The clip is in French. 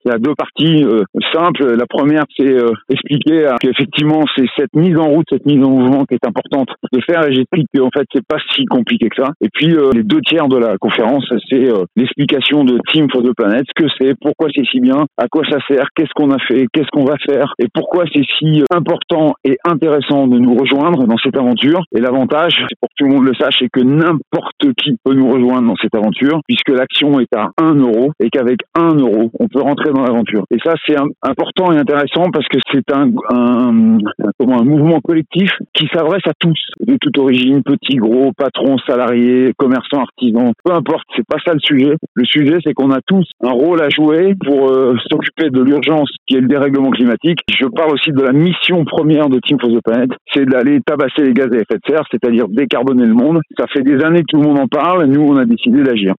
Il y a deux parties simples. La première, c'est expliquer qu'effectivement, c'est cette mise en route, cette mise en mouvement qui est importante de faire. Et j'explique qu'en fait, c'est pas si compliqué que ça. Et puis, les deux tiers de la conférence, c'est l'explication de Team for the Planet, ce que c'est, pourquoi c'est si bien, à quoi ça sert, qu'est-ce qu'on a fait, qu'est-ce qu'on va faire, et pourquoi c'est si important et intéressant de nous rejoindre dans cette aventure. Et l'avantage, c'est pour que tout le monde le sache, c'est que n'importe qui peut nous rejoindre dans cette aventure, puisque l'action est à 1 euro, et qu'avec 1 euro, on peut rentrer dans l'aventure. Et ça, c'est important et intéressant parce que c'est un mouvement collectif qui s'adresse à tous, de toute origine, petits, gros, patrons, salariés, commerçants, artisans, peu importe, c'est pas ça le sujet. Le sujet, c'est qu'on a tous un rôle à jouer pour s'occuper de l'urgence qui est le dérèglement climatique. Je parle aussi de la mission première de Team for the Planet, c'est d'aller tabasser les gaz à effet de serre, c'est-à-dire décarboner le monde. Ça fait des années que tout le monde en parle, et nous, on a décidé d'agir.